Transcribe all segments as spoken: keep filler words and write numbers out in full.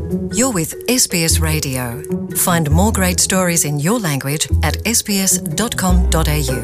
You're with اس بی اس Radio. Find more great stories in your language at اس بی اس دات کام دات ای یو.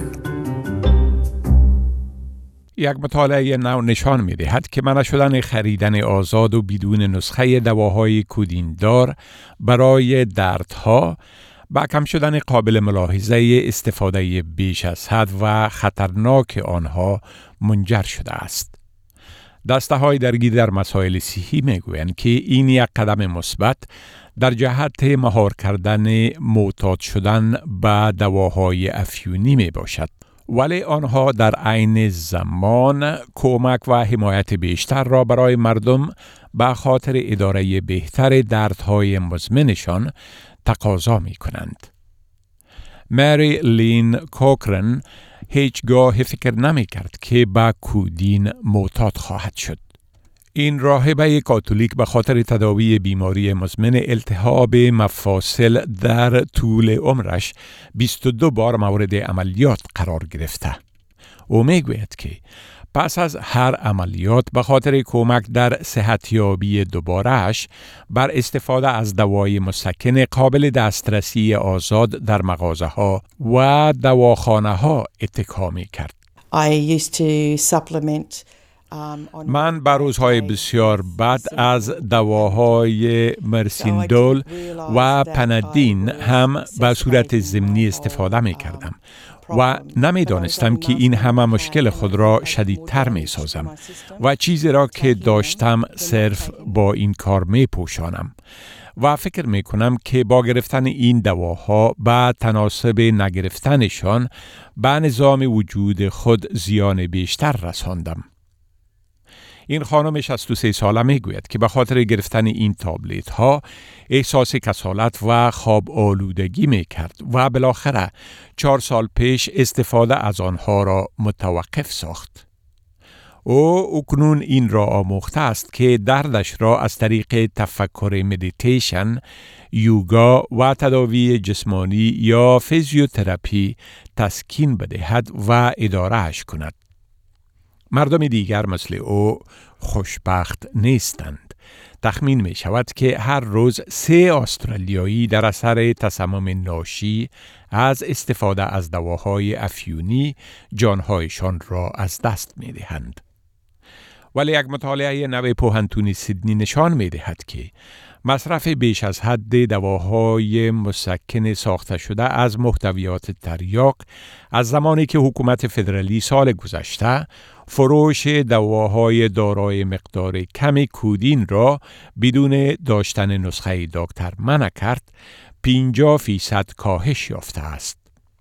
یک مطالعه نو نشان می دهد که منع شدن خریدن آزاد و بدون نسخه دواهای کودیندار برای دردها با کم شدن قابل ملاحظه استفاده بیش از حد و خطرناک آنها منجر شده است. دسته های درگیر در مسائل صحی می گویند که این یک قدم مثبت در جهت مهار کردن معتاد شدن به دواهای افیونی می باشد. ولی آنها در عین زمان کمک و حمایت بیشتر را برای مردم به خاطر اداره بهتر دردهای مزمنشان تقاضا می کنند. مری لین کوکرن هیچگاه فکر نمی کرد که به کودین معتاد خواهد شد. این راهبه کاتولیک به خاطر تداوی بیماری مزمن التهاب مفاصل در طول عمرش بیست و دو بار مورد عملیات قرار گرفته. او می گوید که پس از هر عملیات به خاطر کمک در صحتیابی دوبارهش بر استفاده از دوای مسکن قابل دسترسی آزاد در مغازه ها و دواخانه ها اتکا می کرد. I used to supplement من به روزهای بسیار بعد از دواهای مرسیندول و پندین هم به صورت ضمنی استفاده می کردم و نمی دانستم که این همه مشکل خود را شدیدتر می سازم و چیزی را که داشتم صرف با این کار می پوشانم و فکر می کنم که با گرفتن این دواها به تناسب نگرفتنشان به نظام وجود خود زیان بیشتر رساندم. این خانم شصت و سه ساله می گوید که به خاطر گرفتن این تابلت ها احساس کسالت و خواب آلودگی می کرد و بالاخره چهار سال پیش استفاده از آنها را متوقف ساخت. او اکنون این را آموخته است که دردش را از طریق تفکر مدیتیشن، یوگا و تداوی جسمانی یا فیزیوتراپی تسکین بدهد و ادارهش کند. مردم دیگر مثل او خوشبخت نیستند. تخمین می شود که هر روز سه استرالیایی در اثر تسمم ناشی از استفاده از دواهای افیونی جانهایشان را از دست می دهند. ولی یک مطالعه نو پوهنتون سیدنی نشان می دهد که مصرف بیش از حد دواهای مسکن ساخته شده از محتویات تریاک از زمانی که حکومت فدرالی سال گذشته فروش دواهای دارای مقدار کمی کودین را بدون داشتن نسخه دکتر منع کرد، پنجاه فیصد کاهش یافته است.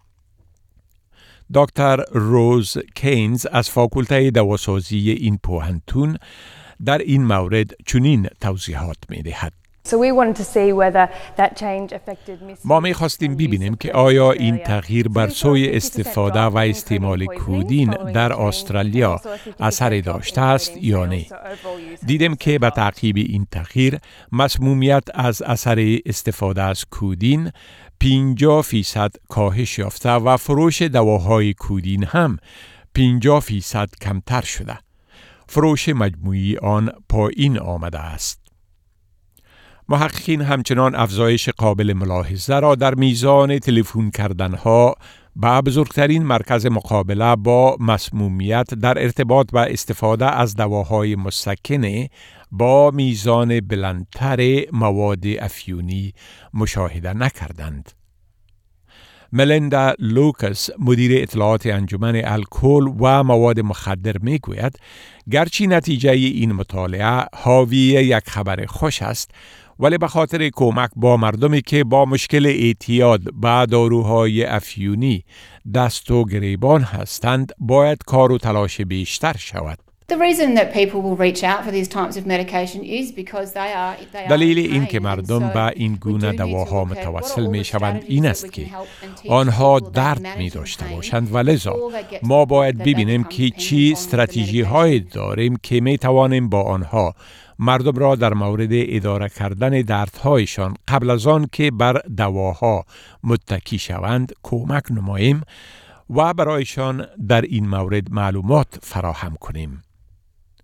دکتر روز کینز از فاکولته دواسازی این پوهنتون در این مورد چنین توضیحات می دهد. So we wanted to see whether that change affected misuse. ما می خواستیم ببینیم که آیا این تغییر بر سوی استفاده و استعمال کودین در استرالیا اثر داشته است یا نه. دیدیم که به تعقیب این تغییر مسمومیت از اثر استفاده از کودین پنجاه فیصد کاهش یافته و فروش دواهای کودین هم پنجاه فیصد کمتر شده. فروش مجموعی آن پایین آمده است. محققین همچنان افزایش قابل ملاحظه را در میزان تلفن کردنها به بزرگترین مرکز مقابله با مسمومیت در ارتباط با استفاده از دواهای مسکن با میزان بلندتر مواد افیونی مشاهده نکردند. ملیندا لوکاس، مدیر اطلاعات انجمن الکل و مواد مخدر می گوید گرچه نتیجه این مطالعه حاوی یک خبر خوش است، ولی به خاطر کمک با مردمی که با مشکل اعتیاد به داروهای افیونی دست و گریبان هستند باید کار و تلاش بیشتر شود. The reason that people will reach out for these types of medication is because they are they are دلیل این که مردم به این گونه دواها متوسل می شوند این است که آنها درد می داشته باشند و لذا ما باید ببینیم که چی استراتژی های داریم که می توانیم با آنها مردم را در مورد اداره کردن دردهایشان قبل از آن که بر دواها متکی شوند کمک نماییم و برایشان در این مورد معلومات فراهم کنیم.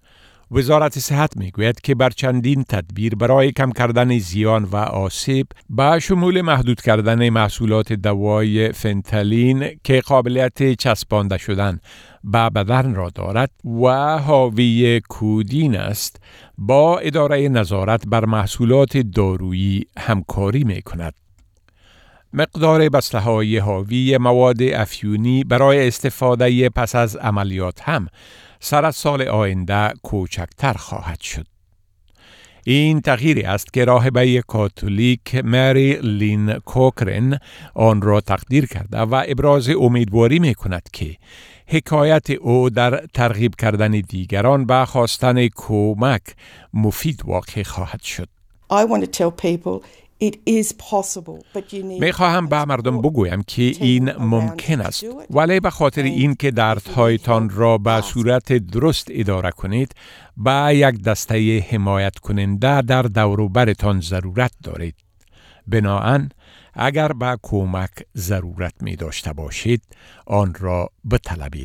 وزارت صحت میگوید که بر چندین تدبیر برای کم کردن زیان و آسیب با شمول محدود کردن محصولات دوای فنتالین که قابلیت چسبانده شدن به بدن را دارد و حاوی کودین است، با اداره نظارت بر محصولات دارویی همکاری می کند. مقدار بسته‌های حاوی مواد افیونی برای استفاده پس از عملیات هم سر از سال آینده کوچکتر خواهد شد. این تغییری است که راهبه کاتولیک مری لین کوکرن آن را تقدیر کرده و ابراز امیدواری می کند که حکایت او در ترغیب کردن دیگران به خواستن کمک مفید واقع خواهد شد. I want to tell people it is possible, but you need. می خواهم به مردم بگویم که این ممکن است، ولی به خاطر این که دردهایتان را به صورت درست اداره کنید، به یک دسته حمایت کننده در دور و برتان ضرورت دارید. بنابراین اگر به کمک ضرورت می داشته باشید، آن را بطلبید.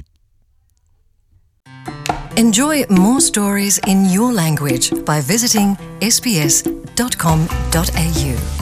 Enjoy more stories in your language by visiting s b s dot com dot a u.